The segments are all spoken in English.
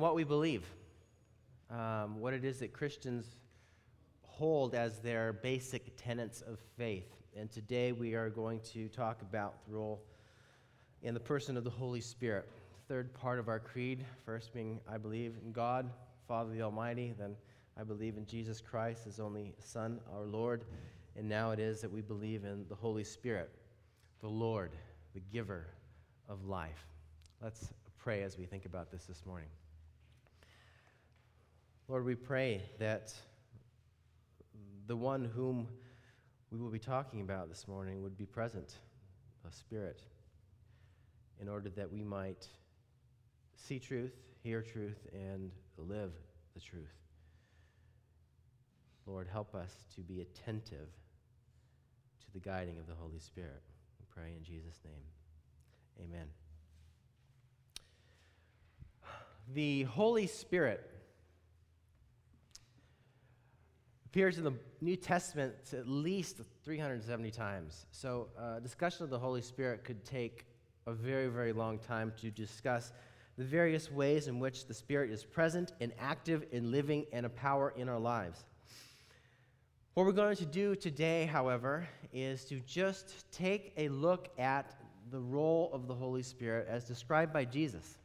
what we believe, what it is that Christians hold as their basic tenets of faith. And today we are going to talk about the role in the person of the Holy Spirit. Third part of our creed, first being I believe in God, Father the Almighty, then I believe in Jesus Christ, His only Son, our Lord, and now it is that we believe in the Holy Spirit, the Lord, the giver of life. Let's pray as we think about this morning. Lord, we pray that the one whom we will be talking about this morning would be present, a Spirit, in order that we might see truth, hear truth, and live the truth. Lord, help us to be attentive to the guiding of the Holy Spirit. We pray in Jesus' name. Amen. The Holy Spirit appears in the New Testament at least 370 times. So discussion of the Holy Spirit could take a very, very long time to discuss the various ways in which the Spirit is present and active and living and a power in our lives. What we're going to do today, however, is to just take a look at the role of the Holy Spirit as described by Jesus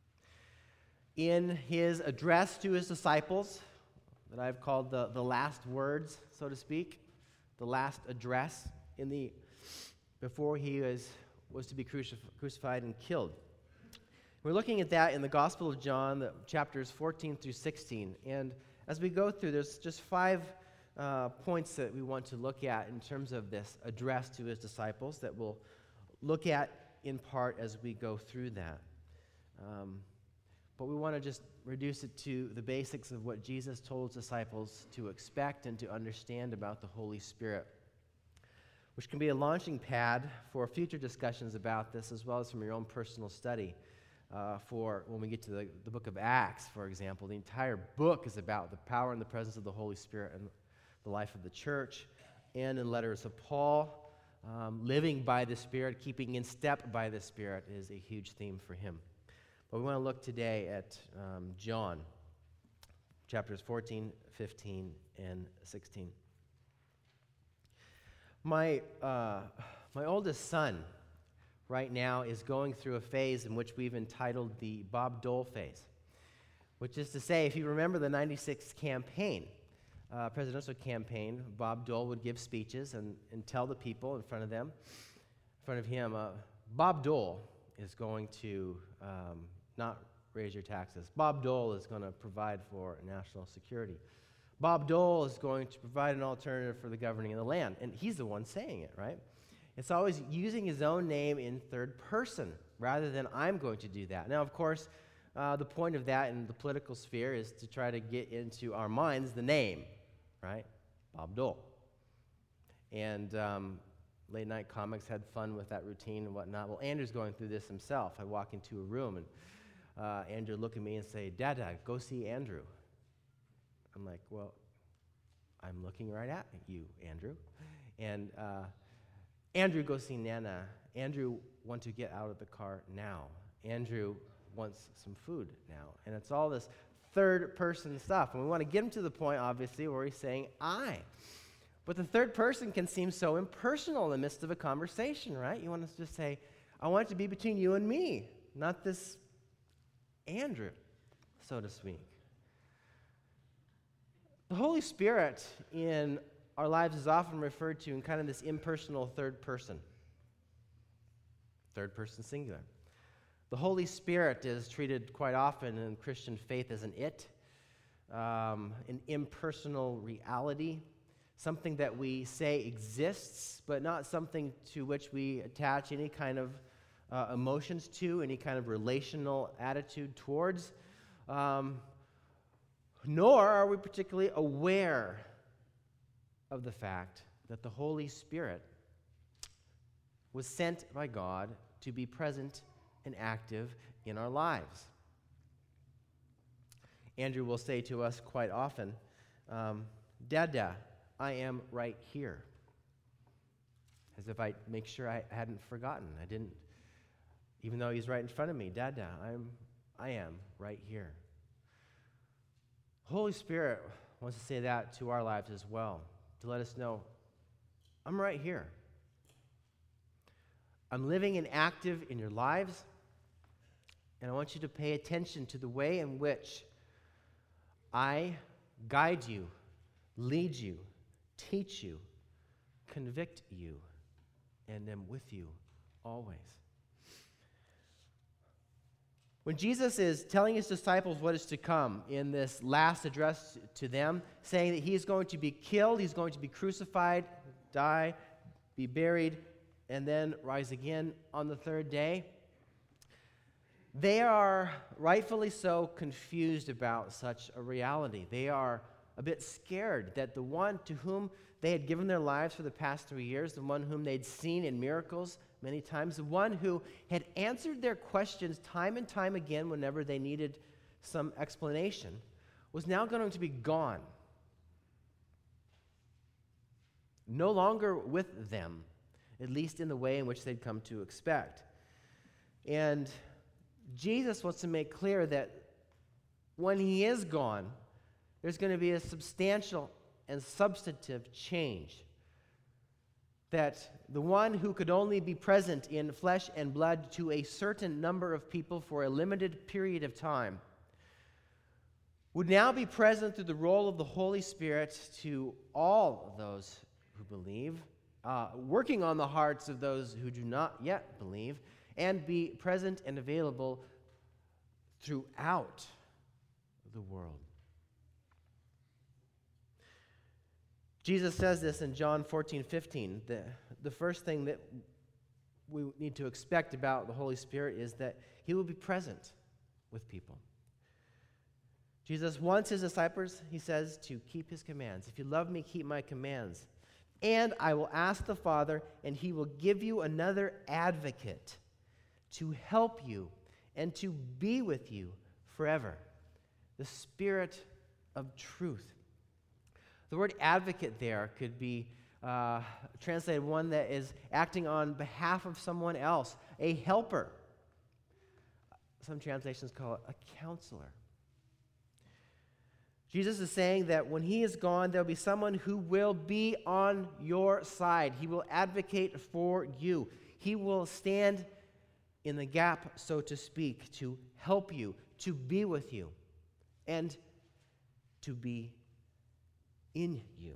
in his address to his disciples, that I've called the last words, so to speak, the last address before he was to be crucified and killed. We're looking at that in the Gospel of John, the chapters 14 through 16. And as we go through, there's just 5 points that we want to look at in terms of this address to his disciples that we'll look at in part as we go through that. But we want to just reduce it to the basics of what Jesus told his disciples to expect and to understand about the Holy Spirit, which can be a launching pad for future discussions about this, as well as from your own personal study. For when we get to the book of Acts, for example, the entire book is about the power and the presence of the Holy Spirit in the life of the church, and in letters of Paul. Living by the Spirit, keeping in step by the Spirit is a huge theme for him. But we want to look today at John, chapters 14, 15, and 16. My oldest son right now is going through a phase in which we've entitled the Bob Dole phase, which is to say, if you remember the 96 campaign, presidential campaign, Bob Dole would give speeches and tell the people in front of him, Bob Dole is going to not raise your taxes. Bob Dole is going to provide for national security. Bob Dole is going to provide an alternative for the governing of the land. And he's the one saying it, right? It's always using his own name in third person rather than I'm going to do that. Now, of course, the point of that in the political sphere is to try to get into our minds the name, right? Bob Dole. And late night comics had fun with that routine and whatnot. Well, Andrew's going through this himself. I walk into a room and Andrew look at me and say, Dada, go see Andrew. I'm like, well, I'm looking right at you, Andrew. And Andrew, go see Nana. Andrew wants to get out of the car now. Andrew wants some food now. And it's all this third person stuff. And we want to get him to the point, obviously, where he's saying I. But the third person can seem so impersonal in the midst of a conversation, right? You want to just say, I want it to be between you and me, not this Andrew, so to speak. The Holy Spirit in our lives is often referred to in kind of this impersonal third person singular. The Holy Spirit is treated quite often in Christian faith as an it, an impersonal reality, something that we say exists, but not something to which we attach any kind of emotions to, any kind of relational attitude towards, nor are we particularly aware of the fact that the Holy Spirit was sent by God to be present and active in our lives. Andrew will say to us quite often, Dada, I am right here. As if I make sure I hadn't forgotten. I didn't, even though he's right in front of me, Dada, I am right here. Holy Spirit wants to say that to our lives as well, to let us know, I'm right here. I'm living and active in your lives, and I want you to pay attention to the way in which I guide you, lead you, teach you, convict you, and am with you always. When Jesus is telling his disciples what is to come in this last address to them, saying that he is going to be killed, he's going to be crucified, die, be buried, and then rise again on the third day, they are rightfully so confused about such a reality. They are a bit scared that the one to whom they had given their lives for the past 3 years, the one whom they'd seen in miracles many times, the one who had answered their questions time and time again whenever they needed some explanation, was now going to be gone. No longer with them, at least in the way in which they'd come to expect. And Jesus wants to make clear that when he is gone, there's going to be a substantial and substantive change. That the one who could only be present in flesh and blood to a certain number of people for a limited period of time would now be present through the role of the Holy Spirit to all of those who believe, working on the hearts of those who do not yet believe, and be present and available throughout the world. Jesus says this in John 14:15. The first thing that we need to expect about the Holy Spirit is that he will be present with people. Jesus wants his disciples, he says, to keep his commands. If you love me, keep my commands. And I will ask the Father, and he will give you another advocate to help you and to be with you forever. The Spirit of truth. The word advocate there could be translated one that is acting on behalf of someone else, a helper. Some translations call it a counselor. Jesus is saying that when he is gone, there'll be someone who will be on your side. He will advocate for you. He will stand in the gap, so to speak, to help you, to be with you, and to be in you.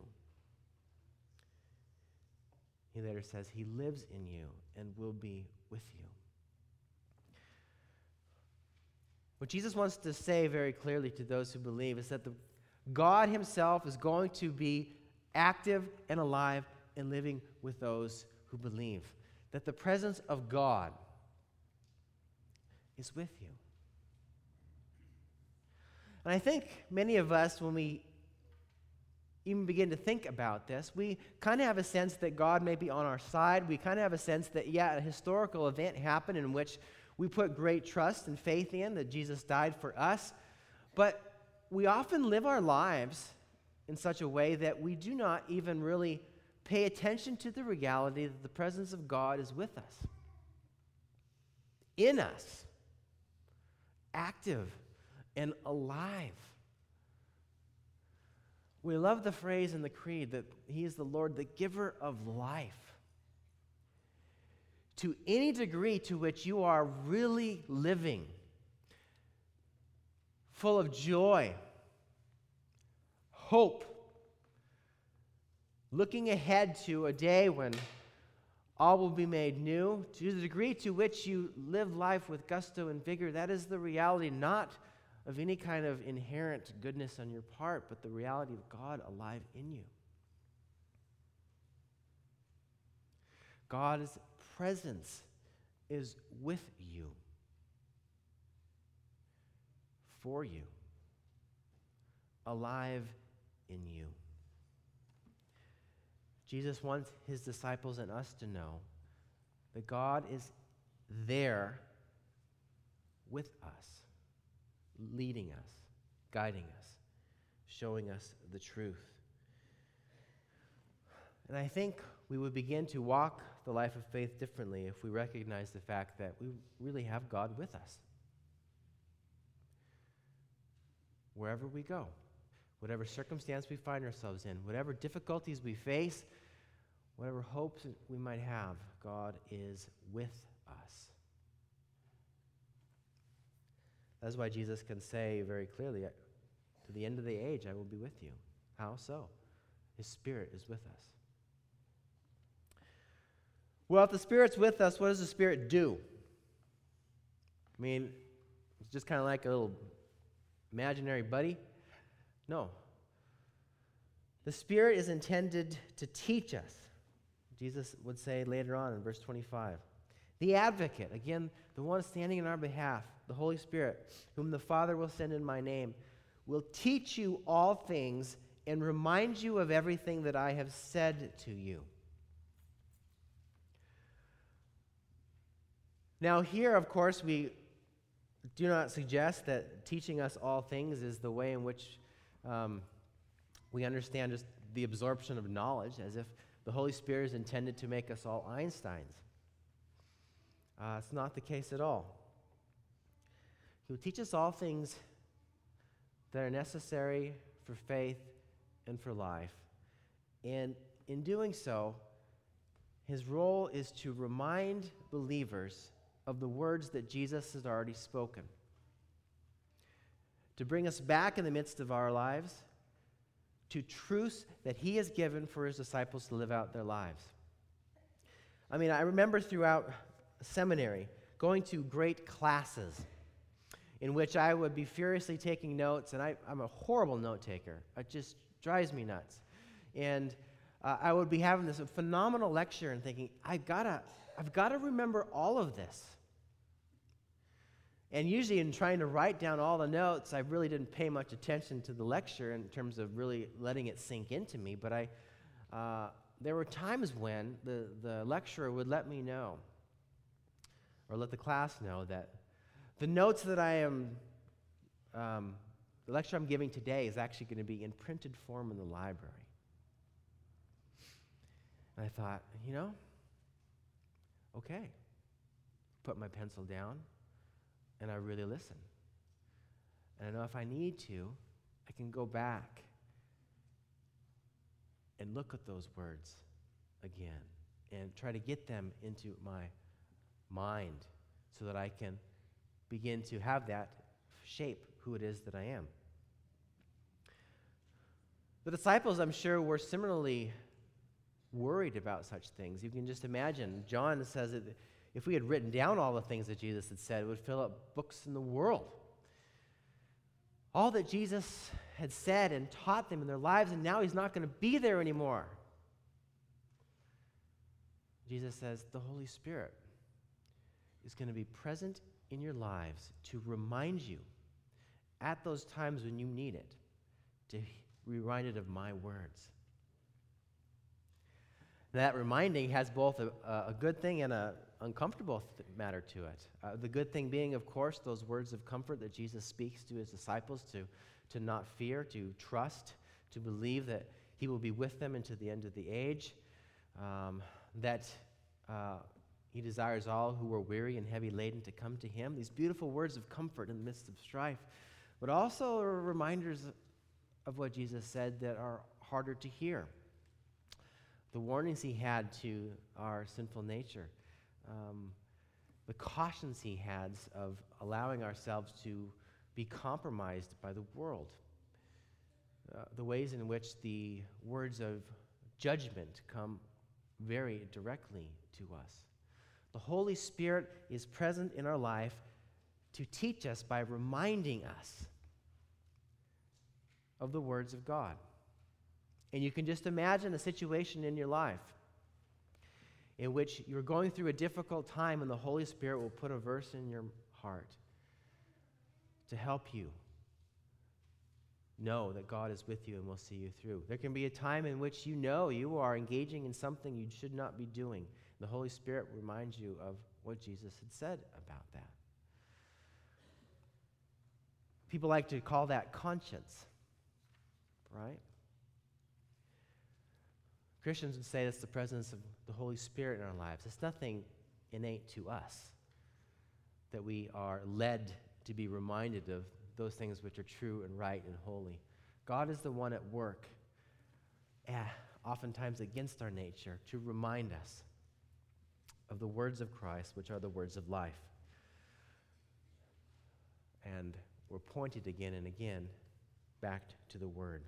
He later says he lives in you and will be with you. What Jesus wants to say very clearly to those who believe is that God himself is going to be active and alive and living with those who believe. That the presence of God is with you. And I think many of us, when we even begin to think about this, we kind of have a sense that God may be on our side. We kind of have a sense that, a historical event happened in which we put great trust and faith in, that Jesus died for us. But we often live our lives in such a way that we do not even really pay attention to the reality that the presence of God is with us, in us, active and alive. We love the phrase in the Creed that he is the Lord, the giver of life. To any degree to which you are really living, full of joy, hope, looking ahead to a day when all will be made new, to the degree to which you live life with gusto and vigor, that is the reality not of any kind of inherent goodness on your part, but the reality of God alive in you. God's presence is with you, for you, alive in you. Jesus wants his disciples and us to know that God is there with us, leading us, guiding us, showing us the truth. And I think we would begin to walk the life of faith differently if we recognize the fact that we really have God with us wherever we go. whatever circumstance we find ourselves in, whatever difficulties we face, whatever hopes we might have, God is with us. That's why Jesus can say very clearly, to the end of the age, I will be with you. How so? His Spirit is with us. Well, if the Spirit's with us, what does the Spirit do? I mean, it's just kind of like a little imaginary buddy? No. The Spirit is intended to teach us. Jesus would say later on in verse 25. The advocate, again, the one standing in our behalf, the Holy Spirit, whom the Father will send in my name, will teach you all things and remind you of everything that I have said to you. Now here, of course, we do not suggest that teaching us all things is the way in which we understand just the absorption of knowledge, as if the Holy Spirit is intended to make us all Einsteins. It's not the case at all. He will teach us all things that are necessary for faith and for life. And in doing so, his role is to remind believers of the words that Jesus has already spoken, to bring us back in the midst of our lives to truths that he has given for his disciples to live out their lives. I mean, I remember throughout seminary going to great classes in which I would be furiously taking notes, and I'm a horrible note taker. It just drives me nuts. And I would be having this phenomenal lecture and thinking, I've got to remember all of this. And usually in trying to write down all the notes, I really didn't pay much attention to the lecture in terms of really letting it sink into me. But there were times when the lecturer would let me know, or let the class know, that the notes that the lecture I'm giving today is actually going to be in printed form in the library. And I thought, okay. Put my pencil down, and I really listen. And I know if I need to, I can go back and look at those words again and try to get them into my mind so that I can begin to have that shape who it is that I am. The disciples, I'm sure, were similarly worried about such things. You can just imagine. John says that if we had written down all the things that Jesus had said, it would fill up books in the world. All that Jesus had said and taught them in their lives, and now he's not going to be there anymore. Jesus says the Holy Spirit is going to be present in your lives to remind you at those times when you need it, to be reminded of my words. That reminding has both a good thing and an uncomfortable matter to it. The good thing being, of course, those words of comfort that Jesus speaks to his disciples to not fear, to trust, to believe that he will be with them into the end of the age, that he desires all who are weary and heavy laden to come to him. These beautiful words of comfort in the midst of strife, but also are reminders of what Jesus said that are harder to hear. The warnings he had to our sinful nature, the cautions he had of allowing ourselves to be compromised by the world, the ways in which the words of judgment come very directly to us. The Holy Spirit is present in our life to teach us by reminding us of the words of God. And you can just imagine a situation in your life in which you're going through a difficult time and the Holy Spirit will put a verse in your heart to help you know that God is with you and will see you through. There can be a time in which you are engaging in something you should not be doing. The Holy Spirit reminds you of what Jesus had said about that. People like to call that conscience, right? Christians would say that's the presence of the Holy Spirit in our lives. It's nothing innate to us that we are led to be reminded of those things which are true and right and holy. God is the one at work, oftentimes against our nature, to remind us of the words of Christ, which are the words of life. And we're pointed again and again back to the Word.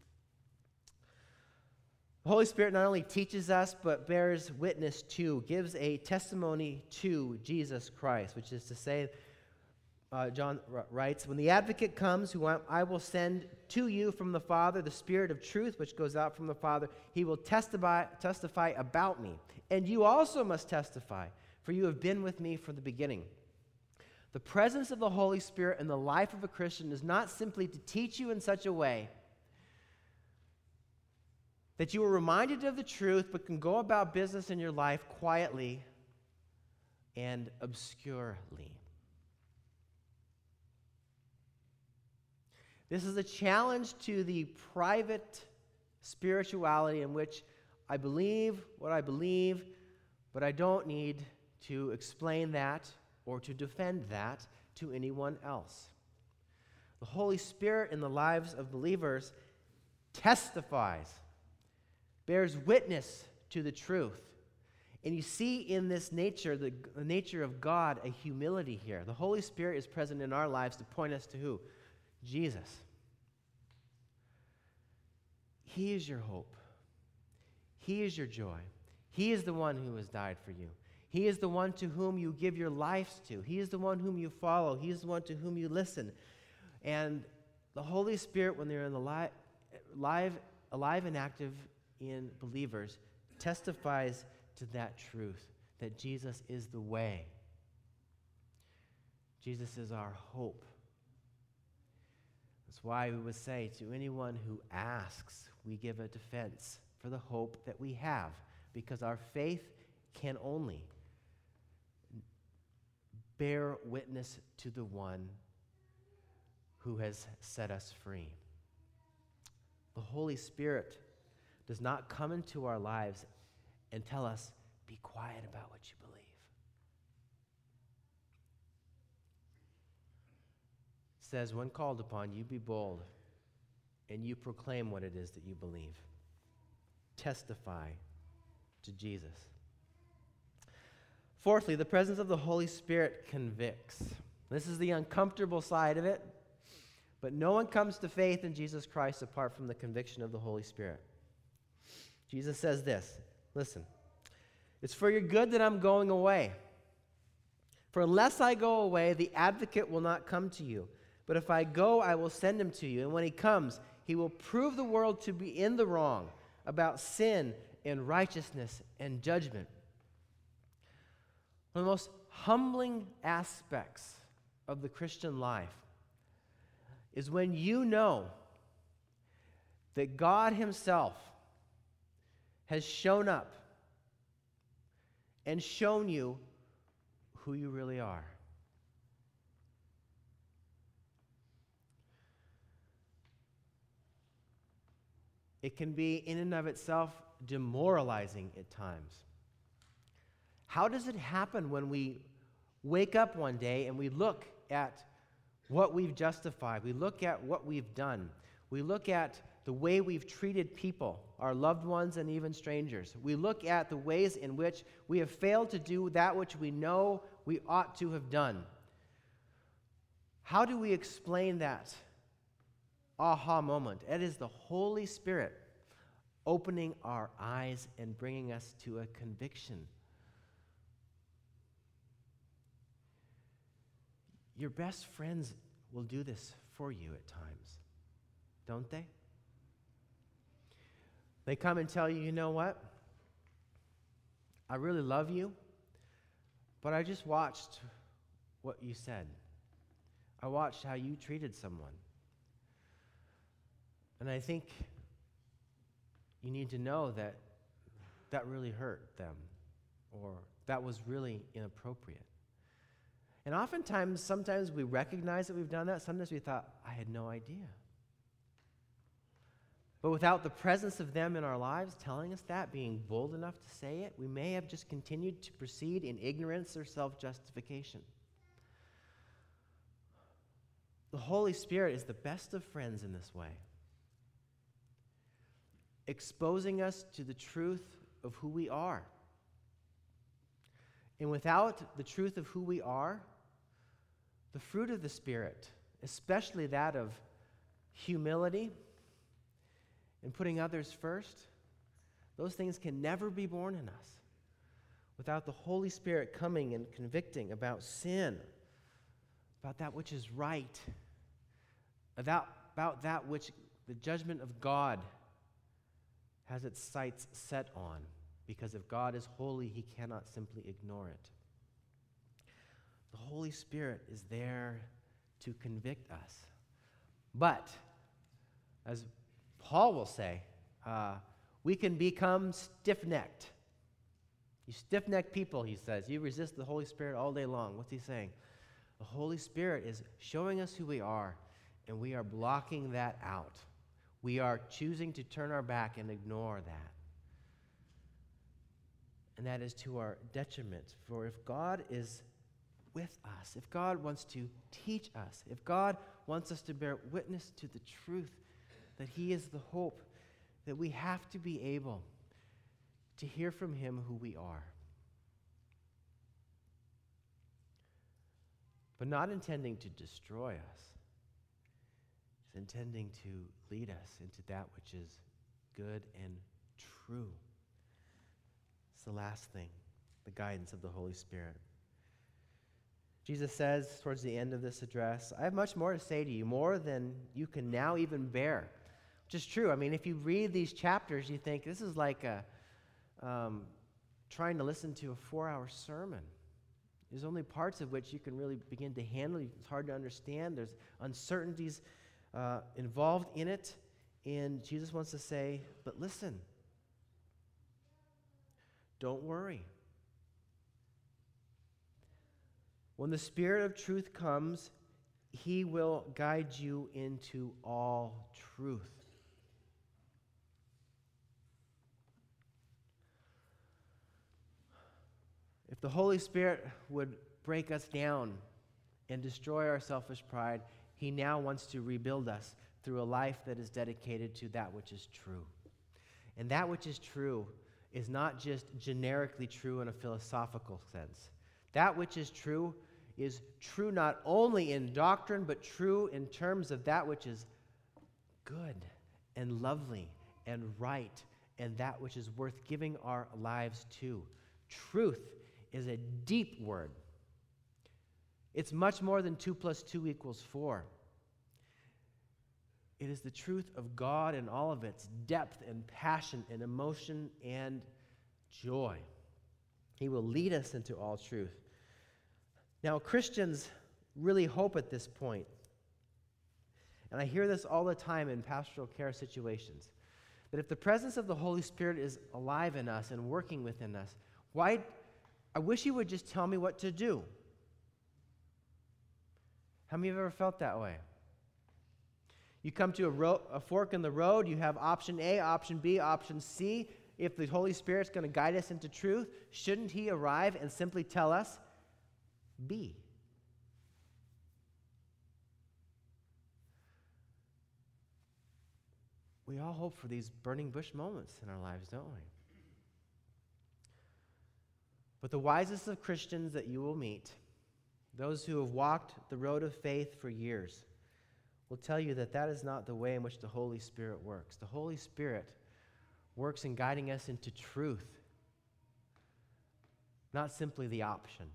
The Holy Spirit not only teaches us, but bears witness to, gives a testimony to Jesus Christ, which is to say, John writes, when the advocate comes, who I will send to you from the Father, the Spirit of truth, which goes out from the Father, he will testify about me. And you also must testify, for you have been with me from the beginning. The presence of the Holy Spirit in the life of a Christian is not simply to teach you in such a way that you are reminded of the truth, but can go about business in your life quietly and obscurely. This is a challenge to the private spirituality in which I believe what I believe, but I don't need to explain that or to defend that to anyone else. The Holy Spirit in the lives of believers testifies, bears witness to the truth. And you see in this nature, the nature of God, a humility here. The Holy Spirit is present in our lives to point us to who? Jesus. He is your hope. He is your joy. He is the one who has died for you. He is the one to whom you give your lives to. He is the one whom you follow. He is the one to whom you listen. And the Holy Spirit, when they're in the alive and active in believers, testifies to that truth, that Jesus is the way. Jesus is our hope. That's why we would say to anyone who asks, we give a defense for the hope that we have, because our faith can only bear witness to the one who has set us free. The Holy Spirit does not come into our lives and tell us, be quiet about what you believe. It says, when called upon, you be bold, and you proclaim what it is that you believe. Testify to Jesus. Fourthly, the presence of the Holy Spirit convicts. This is the uncomfortable side of it, but no one comes to faith in Jesus Christ apart from the conviction of the Holy Spirit. Jesus says this, listen, it's for your good that I'm going away. For unless I go away, the advocate will not come to you. But if I go, I will send him to you. And when he comes, he will prove the world to be in the wrong about sin and righteousness and judgment. One of the most humbling aspects of the Christian life is when you know that God himself has shown up and shown you who you really are. It can be in and of itself demoralizing at times. How does it happen when we wake up one day and we look at what we've justified? We look at what we've done. We look at the way we've treated people, our loved ones and even strangers. We look at the ways in which we have failed to do that which we know we ought to have done. How do we explain that aha moment? It is the Holy Spirit opening our eyes and bringing us to a conviction. Your best friends will do this for you at times, don't they? They come and tell you, you know what? I really love you, but I just watched what you said. I watched how you treated someone. And I think you need to know that that really hurt them, or that was really inappropriate. And oftentimes, sometimes we recognize that we've done that. Sometimes we thought, I had no idea. But without the presence of them in our lives telling us that, being bold enough to say it, we may have just continued to proceed in ignorance or self-justification. The Holy Spirit is the best of friends in this way. exposing us to the truth of who we are. And without the truth of who we are, the fruit of the Spirit, especially that of humility and putting others first, those things can never be born in us without the Holy Spirit coming and convicting about sin, about that which is right, about that which the judgment of God has its sights set on. Because if God is holy, he cannot simply ignore it. The Holy Spirit is there to convict us. But, as Paul will say, we can become stiff-necked. You stiff-necked people, he says. You resist the Holy Spirit all day long. What's he saying? The Holy Spirit is showing us who we are, and we are blocking that out. We are choosing to turn our back and ignore that. And that is to our detriment. For if God is with us, if God wants to teach us, if God wants us to bear witness to the truth that he is the hope, that we have to be able to hear from him who we are. But not intending to destroy us. He's intending to lead us into that which is good and true. The last thing, the guidance of the Holy Spirit. Jesus says towards the end of this address, I have much more to say to you, more than you can now even bear. Which is true. I mean, if you read these chapters, you think this is like trying to listen to a 4-hour sermon. There's only parts of which you can really begin to handle. It's hard to understand. There's uncertainties involved in it. And Jesus wants to say, but listen, don't worry. When the Spirit of truth comes, he will guide you into all truth. If the Holy Spirit would break us down and destroy our selfish pride, he now wants to rebuild us through a life that is dedicated to that which is true. And that which is true is not just generically true in a philosophical sense. That which is true not only in doctrine, but true in terms of that which is good and lovely and right and that which is worth giving our lives to. Truth is a deep word. It's much more than 2 + 2 = 4. It is the truth of God in all of its depth and passion and emotion and joy. He will lead us into all truth. Now, Christians really hope at this point, and I hear this all the time in pastoral care situations, that if the presence of the Holy Spirit is alive in us and working within us, I wish he would just tell me what to do. How many of you have ever felt that way? You come to a fork in the road, you have option A, option B, option C. If the Holy Spirit's going to guide us into truth, shouldn't he arrive and simply tell us, B? We all hope for these burning bush moments in our lives, don't we? But the wisest of Christians that you will meet, those who have walked the road of faith for years, will tell you that that is not the way in which the Holy Spirit works. The Holy Spirit works in guiding us into truth, not simply the option.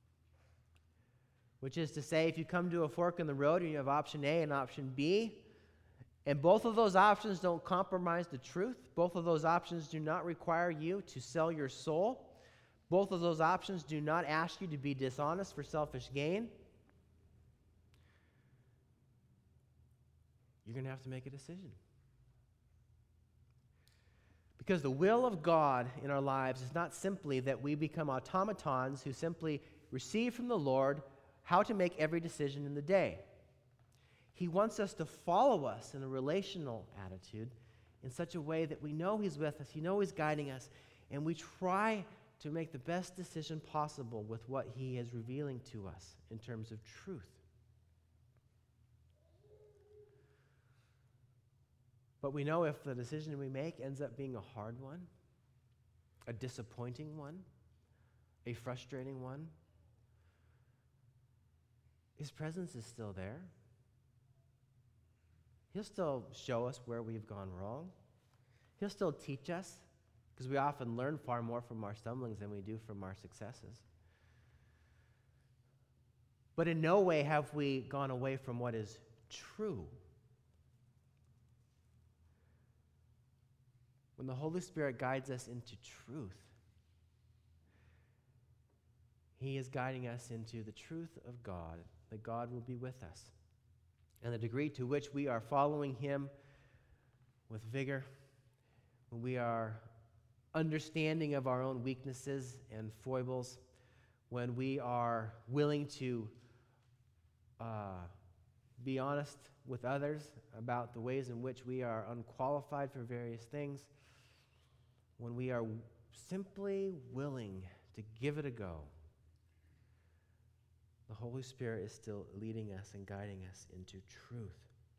Which is to say, if you come to a fork in the road and you have option A and option B, and both of those options don't compromise the truth, both of those options do not require you to sell your soul, both of those options do not ask you to be dishonest for selfish gain, you're going to have to make a decision. Because the will of God in our lives is not simply that we become automatons who simply receive from the Lord how to make every decision in the day. He wants us to follow us in a relational attitude in such a way that we know he's with us, we know he's guiding us, and we try to make the best decision possible with what he is revealing to us in terms of truth. But we know if the decision we make ends up being a hard one, a disappointing one, a frustrating one, His presence is still there. He'll still show us where we've gone wrong. He'll still teach us, because we often learn far more from our stumblings than we do from our successes. But in no way have we gone away from what is true. When the Holy Spirit guides us into truth, He is guiding us into the truth of God, that God will be with us. And the degree to which we are following Him with vigor, when we are understanding of our own weaknesses and foibles, when we are willing to be honest with others about the ways in which we are unqualified for various things, when we are simply willing to give it a go, the Holy Spirit is still leading us and guiding us into truth,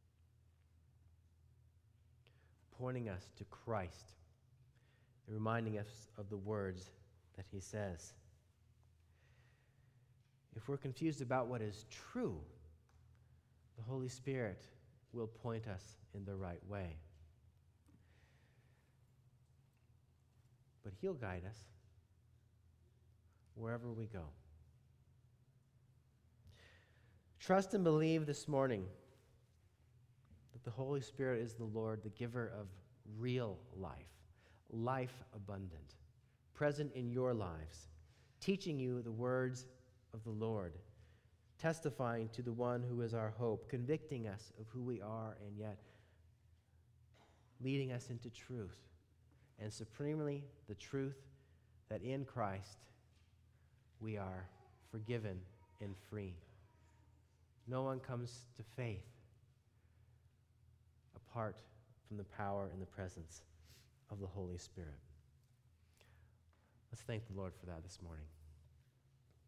pointing us to Christ and reminding us of the words that He says. If we're confused about what is true, the Holy Spirit will point us in the right way. But He'll guide us wherever we go. Trust and believe this morning that the Holy Spirit is the Lord, the giver of real life, life abundant, present in your lives, teaching you the words of the Lord, testifying to the one who is our hope, convicting us of who we are, and yet leading us into truth, and supremely the truth that in Christ we are forgiven and free. No one comes to faith apart from the power and the presence of the Holy Spirit. Let's thank the Lord for that this morning.